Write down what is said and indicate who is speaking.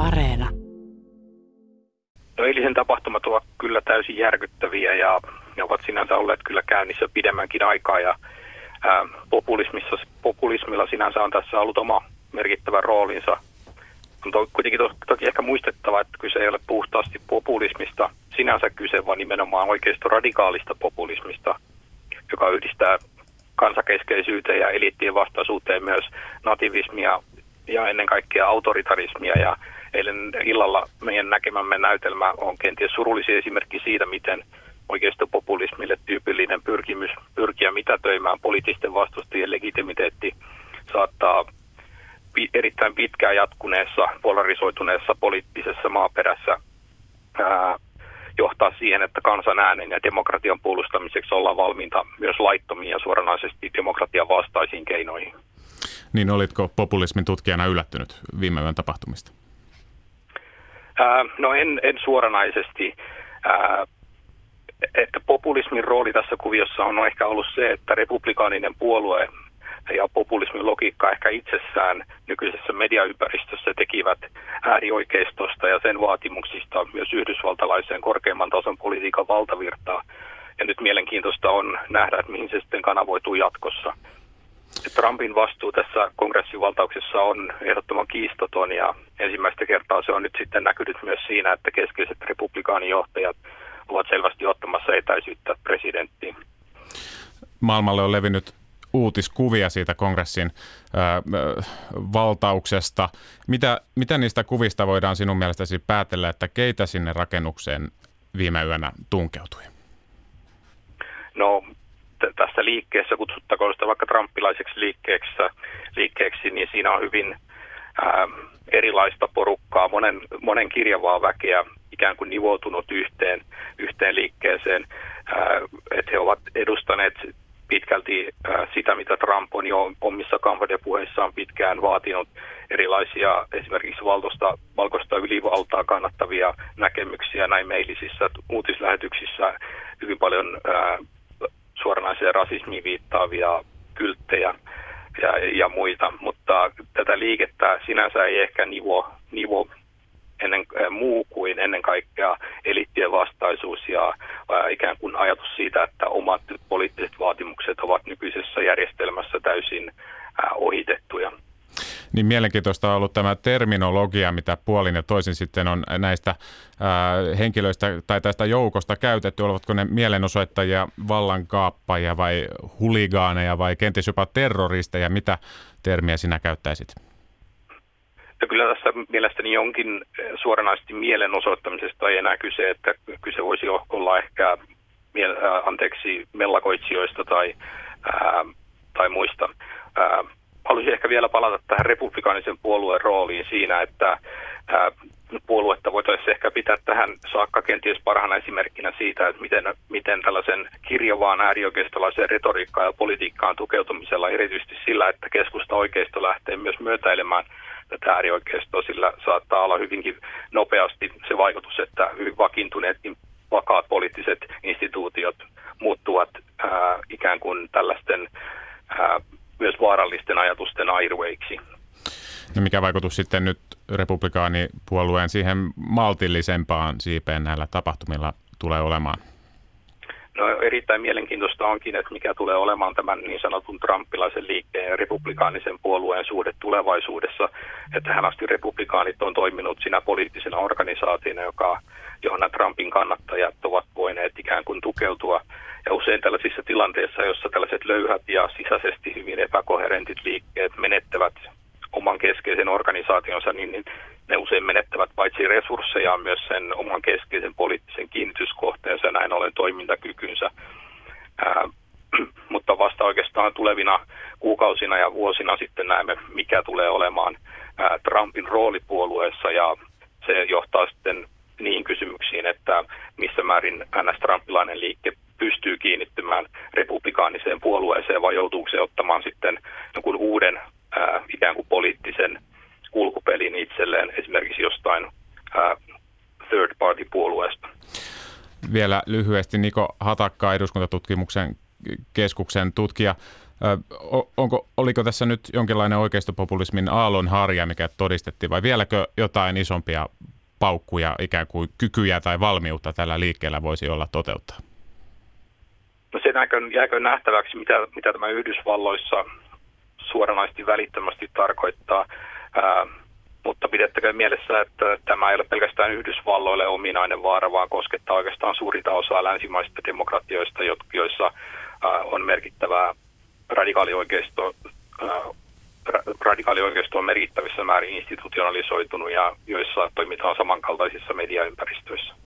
Speaker 1: Areena.
Speaker 2: No, eilisen tapahtumat ovat kyllä täysin järkyttäviä ja ne ovat sinänsä olleet kyllä käynnissä pidemmänkin aikaa ja populismilla sinänsä on tässä ollut oma merkittävä roolinsa. On kuitenkin toki ehkä muistettava, että kyse ei ole puhtaasti populismista sinänsä kyse, vaan nimenomaan oikeistoradikaalista populismista, joka yhdistää kansakeskeisyyteen ja eliittien vastaisuuteen myös nativismia ja ennen kaikkea autoritarismia. Ja eilen illalla meidän näkemämme näytelmä on kenties surullisia esimerkki siitä, miten oikeistopopulismille tyypillinen pyrkimys pyrkiä mitätöimään poliittisten vastustajien legitimiteetti saattaa erittäin pitkään jatkuneessa, polarisoituneessa poliittisessa maaperässä johtaa siihen, että kansan äänen ja demokratian puolustamiseksi ollaan valmiita myös laittomiin ja suoranaisesti demokratian vastaisiin keinoihin.
Speaker 3: Niin olitko populismin tutkijana yllättynyt viime yön tapahtumista?
Speaker 2: No en suoranaisesti. Että populismin rooli tässä kuviossa on ehkä ollut se, että republikaaninen puolue ja populismin logiikka ehkä itsessään nykyisessä mediaympäristössä tekivät äärioikeistosta ja sen vaatimuksista myös yhdysvaltalaiseen korkeimman tason politiikan valtavirtaa. Ja nyt mielenkiintoista on nähdä, että mihin se sitten kanavoituu jatkossa. Trumpin vastuu tässä kongressivaltauksessa on ehdottoman kiistaton ja ensimmäistä kertaa se on nyt sitten näkynyt myös siinä, että keskeiset republikaanijohtajat ovat selvästi ottamassa etäisyyttä presidenttiin.
Speaker 3: Maailmalle on levinnyt uutiskuvia siitä kongressin valtauksesta. Mitä niistä kuvista voidaan sinun mielestäsi päätellä, että keitä sinne rakennukseen viime yönä tunkeutui?
Speaker 2: No tässä liikkeessä, kutsuttakoon sitä vaikka trumpilaiseksi liikkeeksi, niin siinä on hyvin erilaista porukkaa, monen kirjavaa väkeä ikään kuin nivoutunut yhteen liikkeeseen, että he ovat edustaneet pitkälti sitä, mitä Trump on jo omissa kampanjapuheissaan pitkään vaatinut, erilaisia esimerkiksi valkoista ylivaltaa kannattavia näkemyksiä näin meillisissä uutislähetyksissä, hyvin paljon suoranaiseen rasismiin viittaavia kylttejä ja muita, mutta tätä liikettä sinänsä ei ehkä nivo muu kuin ennen kaikkea eliittien vastaisuus ja ikään kuin ajatus siitä, että omat poliittiset vaatimukset ovat nykyisessä järjestelmässä täysin ohitettuja.
Speaker 3: Niin mielenkiintoista on ollut tämä terminologia, mitä puolin ja toisin sitten on näistä henkilöistä tai tästä joukosta käytetty. Ovatko ne mielenosoittajia, vallankaappaajia vai huligaaneja vai kenties jopa terroristeja? Mitä termiä sinä käyttäisit?
Speaker 2: Ja kyllä tässä mielestäni jonkin suoranaisesti mielenosoittamisesta ei enää kyse, että kyse voisi olla ehkä mellakoitsijoista tai muista. Haluaisin ehkä vielä palata tähän republikaanisen puolueen rooliin siinä, että puoluetta voitaisiin ehkä pitää tähän saakka kenties parhaana esimerkkinä siitä, että miten tällaisen kirjavaan äärioikeistolaiseen retoriikkaan ja politiikkaan tukeutumisella, erityisesti sillä, että keskusta oikeisto lähtee myös myötäilemään tätä äärioikeistoa, sillä saattaa olla hyvinkin nopeasti se vaikutus, että hyvin vakiintuneetkin vakaat poliittiset instituutiot muuttuvat ikään kuin tällaisten myös vaarallisten ajatusten airwaiksi.
Speaker 3: No mikä vaikutus sitten nyt republikaanipuolueen siihen maltillisempaan siipeen näillä tapahtumilla tulee olemaan?
Speaker 2: No erittäin mielenkiintoista onkin, että mikä tulee olemaan tämän niin sanotun trumpilaisen liikkeen ja republikaanisen puolueen suhde tulevaisuudessa. Että tähän asti republikaanit on toiminut siinä poliittisena organisaationa, johon nämä Trumpin kannattajat ovat voineet ikään kuin tukeutua. Ja usein tällaisissa tilanteissa, jossa tällaiset löyhät ja sisäisesti hyvin epäkoherentit liikkeet menettävät oman keskeisen organisaationsa, niin ne usein menettävät paitsi resurssejaan myös sen oman keskeisen poliittisen kiinnityskohteensa ja näin ollen toimintakykynsä. Mutta vasta oikeastaan tulevina kuukausina ja vuosina sitten näemme, mikä tulee olemaan Trumpin rooli puolueessa ja se johtaa sitten niihin kysymyksiin, että missä määrin NS-trumpilainen liike pystyy kiinnittymään republikaaniseen puolueeseen vai joutuuko se ottamaan sitten jonkun uuden ikään kuin poliittisen kulkupelin itselleen esimerkiksi jostain third party puolueesta.
Speaker 3: Vielä lyhyesti Niko Hatakka, eduskuntatutkimuksen keskuksen tutkija. Oliko tässä nyt jonkinlainen oikeistopopulismin aallonharja, mikä todistettiin, vai vieläkö jotain isompia paukkuja, ikään kuin kykyjä tai valmiutta tällä liikkeellä voisi olla toteuttaa?
Speaker 2: No se jääkö nähtäväksi, mitä tämä Yhdysvalloissa suoranaisesti välittömästi tarkoittaa, mutta pidettäkö mielessä, että tämä ei ole pelkästään Yhdysvalloille ominainen vaara, vaan koskettaa oikeastaan suurinta osaa länsimaisista demokratioista, joissa on merkittävää radikaalioikeisto on merkittävissä määrin institutionalisoitunut ja joissa toimitaan samankaltaisissa mediaympäristöissä.